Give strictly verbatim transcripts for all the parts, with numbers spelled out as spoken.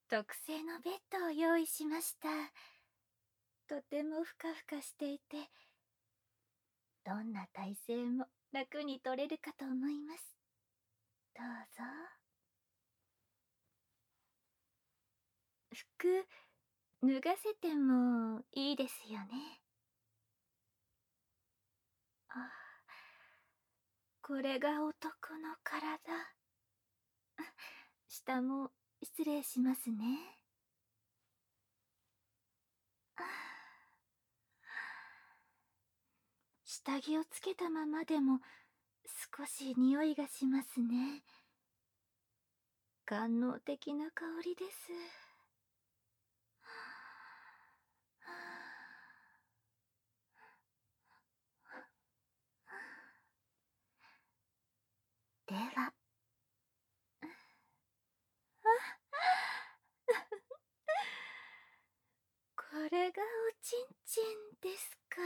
特製のベッドを用意しました。とてもふかふかしていて、どんな体勢も楽に取れるかと思います。どうぞ。服、脱がせてもいいですよね。あ、これが男の体。下も失礼しますね。あ、下着をつけたままでも少し匂いがしますね。官能的な香りです。では、これがおちんちんですか。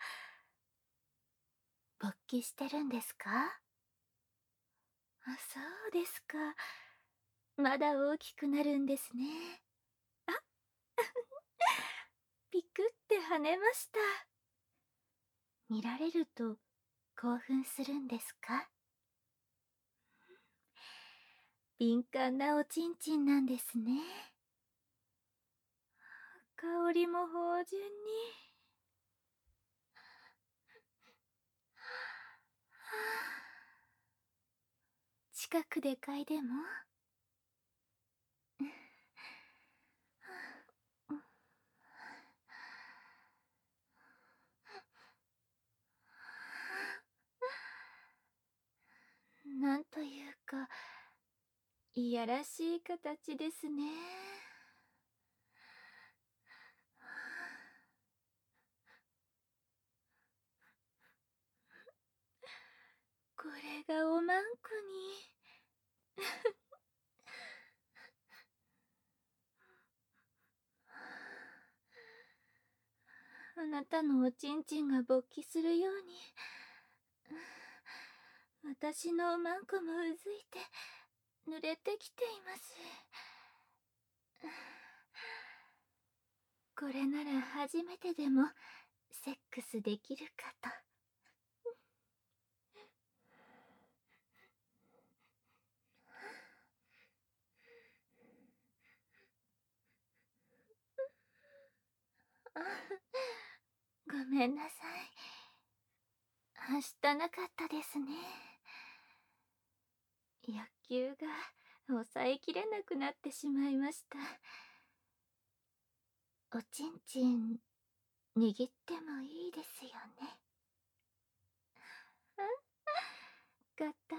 勃起してるんですか？あ、そうですか。まだ大きくなるんですね。あ、ピクって跳ねました。見られると興奮するんですか？敏感なおちんちんなんですね。香りも芳醇に。近くで嗅いでもなんというか、いやらしい形ですね。これがおまんこに。あなたのおちんちんが勃起するように、私のおまんこもうずいて濡れてきています。これなら初めてでもセックスできるかと。ごめんなさい。はしたなかったですね。欲求が抑えきれなくなってしまいました。おちんちん握ってもいいですよね。がたい。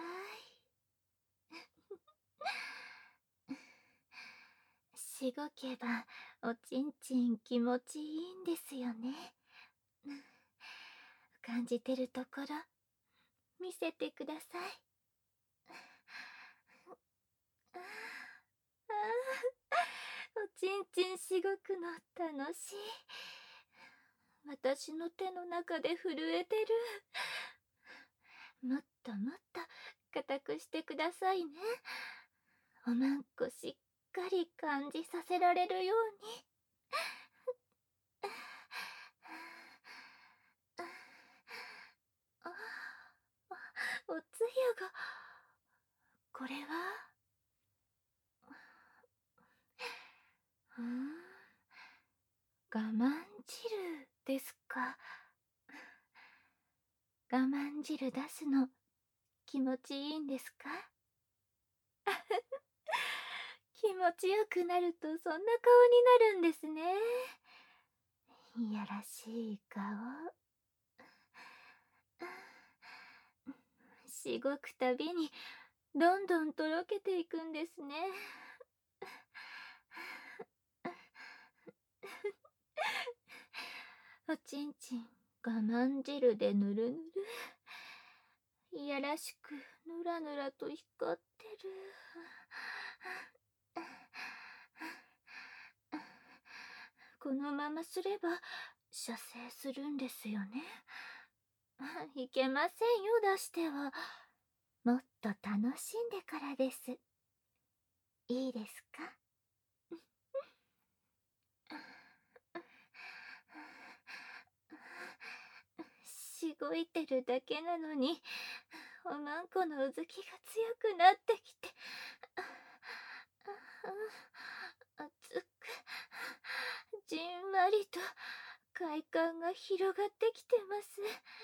しごけばおちんちん気持ちいいんですよね。感じてるところ見せてください。ああ、おちんちんしごくの楽しい。私の手の中で震えてる。もっともっと固くしてくださいね。おまんこしっかり感じさせられるように。あ、おつゆが。これはうーん、我慢汁ですか。我慢汁出すの気持ちいいんですか？気持ちよくなるとそんな顔になるんですね。いやらしい顔。しごくたびにどんどんとろけていくんですね。おちんちん我慢汁でぬるぬる。いやらしくぬらぬらと光ってる。このまますれば射精するんですよね。いけませんよ、出しては。もっと楽しんでからです。いいですか？ 吹いてるだけなのに、おまんこのうずきが強くなってきて、熱く、じんわりと快感が広がってきてます。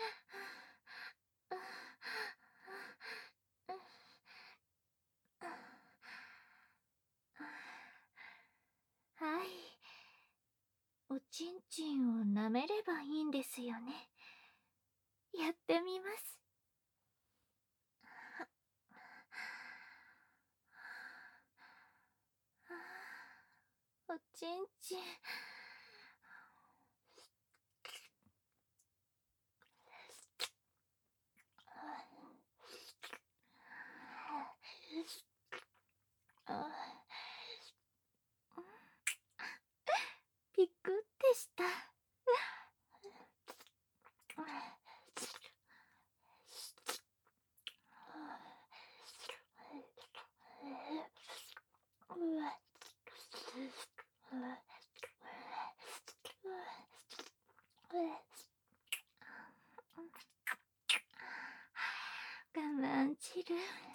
はい。おちんちんを舐めればいいんですよね。やってみます。おちんちん。ピクってした。我慢汁。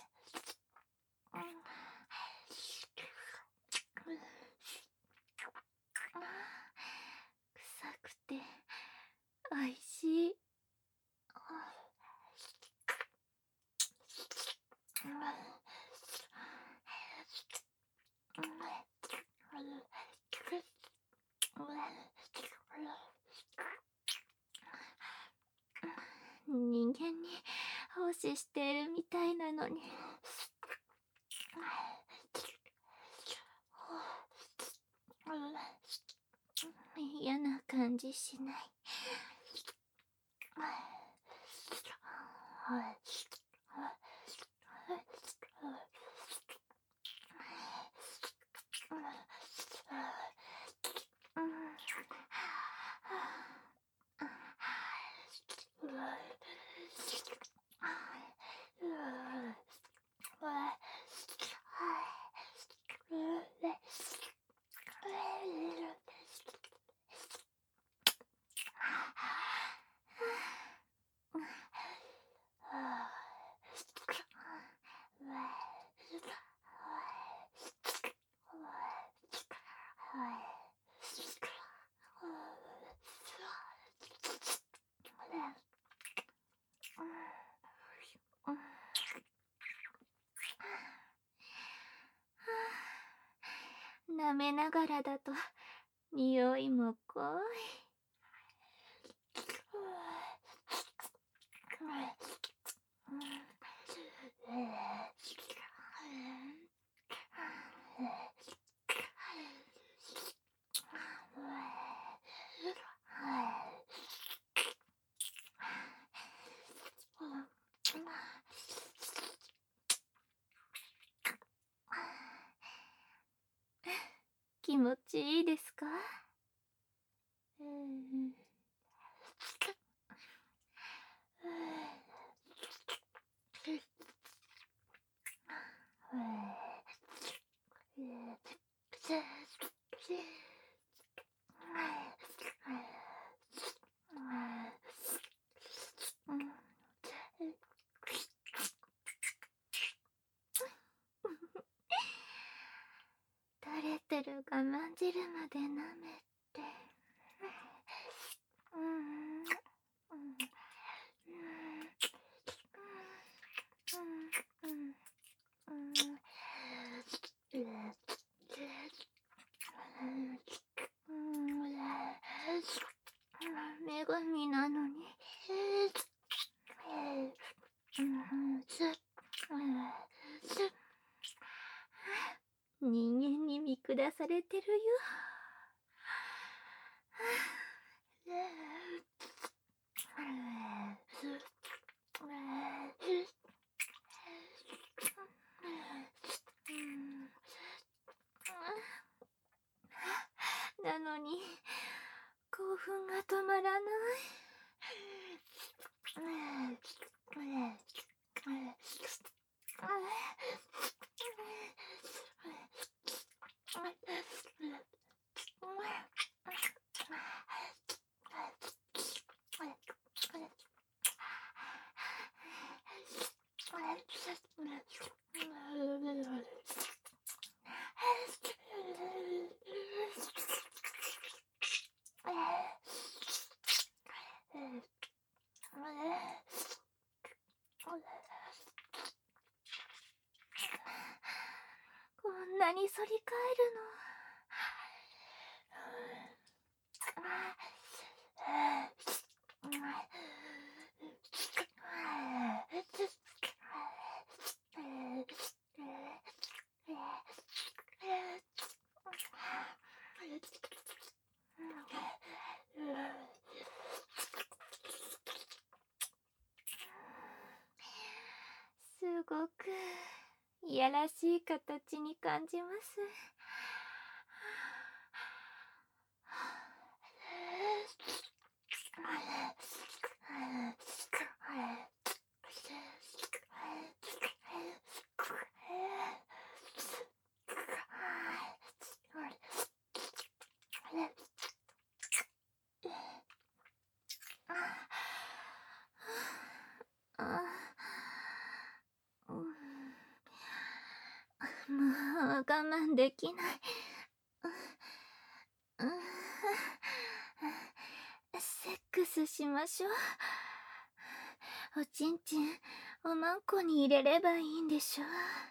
臭くておいしい。人間に奉仕しているみたいなのに。嫌な感じしない。舐めながらだと匂いも濃い。気持ちいいですか？うん。垂れてる我慢汁まで舐めて。うん。うん女神なのに。人間に見下されてるよ。なのに興奮が止まらない。 そり返るの。すごくいやらしい形に感じます。もう我慢できない。セックスしましょう。おちんちんおまんこに入れればいいんでしょ。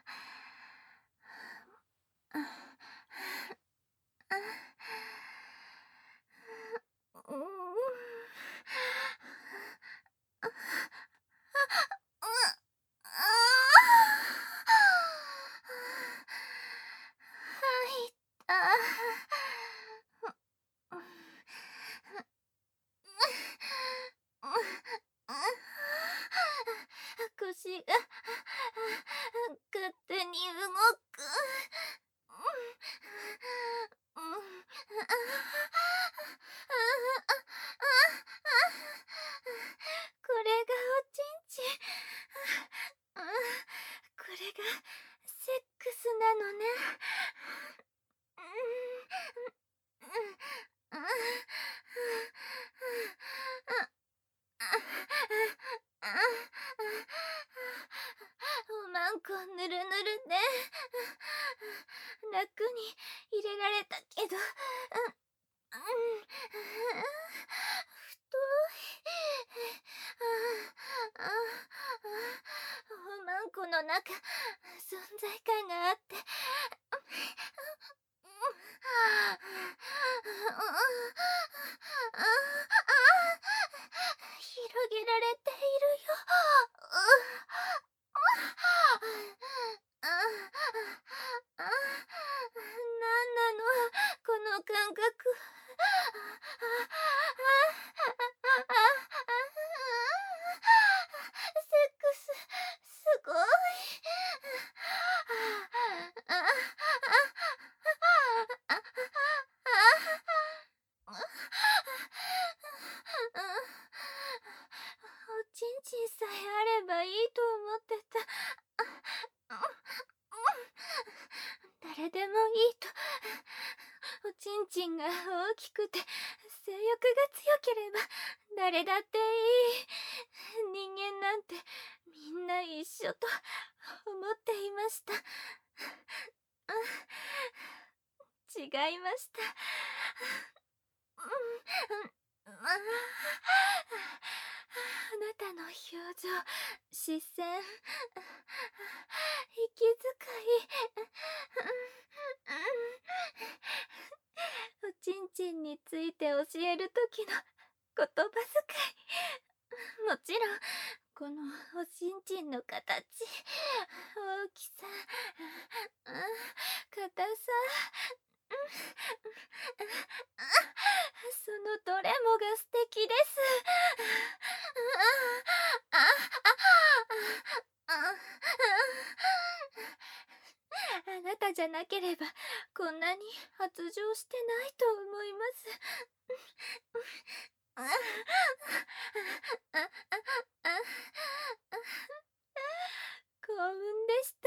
腰が勝手に動く。これがおちんちん。これがセックスなのね。おまんこぬるぬるで楽に入れられたけど、太い。おまんこの中存在感があって広げられているよ。なんなのこの感覚。セックスすごい。おちんちんさえあればいいと思ってた。誰でもいいと。おちんちんが大きくて性欲が強ければ誰だっていい。人間なんてみんな一緒と思っていました。違いました。あなたの表情、視線、息遣い、おちんちんについて教えるときの言葉遣い、もちろんこのおちんちんの形、大きさ、硬さ、そのどれもが素敵です。あなたじゃなければこんなに発情してないと思います。幸運でした。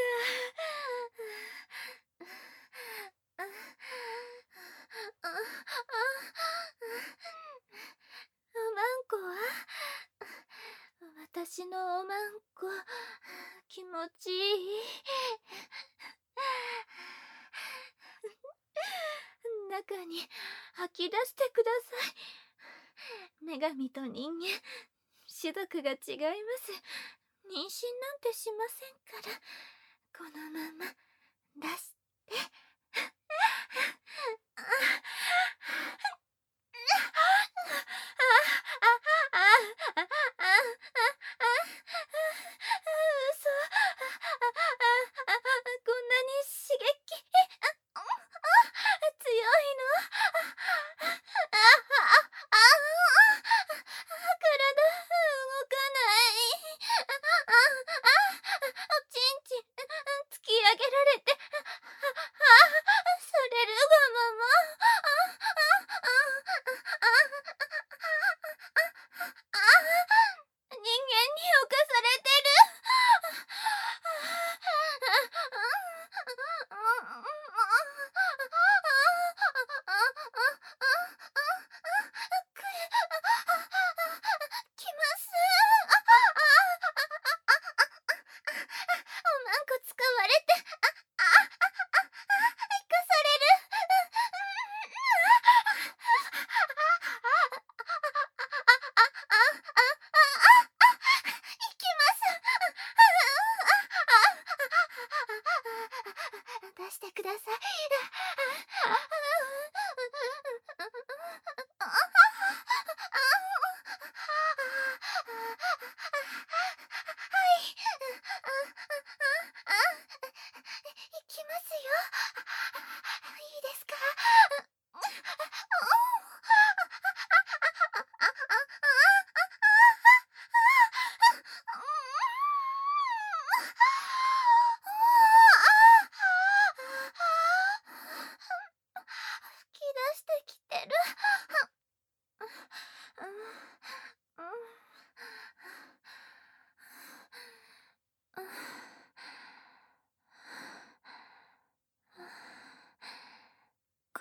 おまんこは私のおまんこ気持ちいい。中に吐き出してください。女神と人間、種族が違います。妊娠なんてしませんから、このまま出して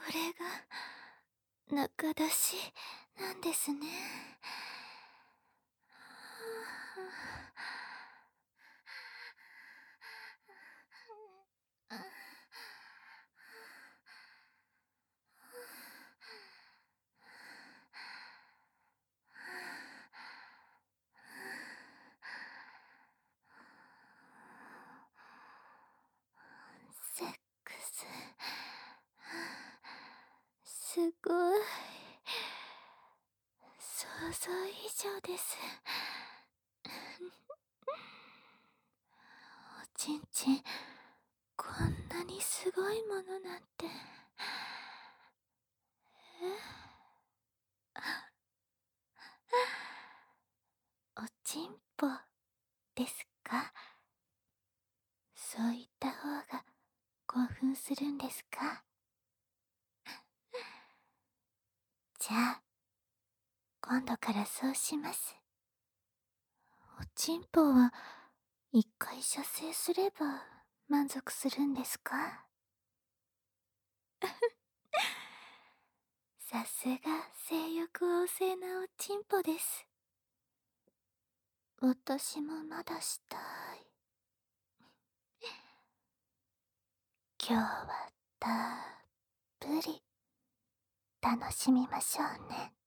れが中出しなんですね。セックスすごい想像以上です。おちんちんこんなにすごいものなんて。おちんぽですか？そういった方が興奮するんですか？じゃあ今度からそうします。おちんぽは一回射精すれば満足するんですか？さすが性欲旺盛なおちんぽです。私もまだしたい。今日はたっぷり楽しみましょうね。